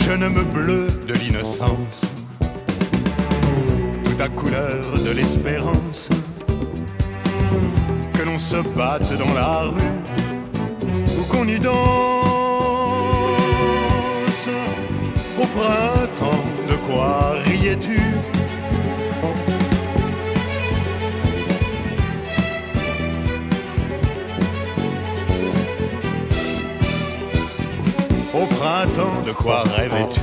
jeune homme bleu de l'innocence, tout à couleur de l'espérance, que l'on se batte dans la rue ou qu'on y danse. Au printemps, de quoi riais-tu? Au printemps, de quoi rêvais-tu?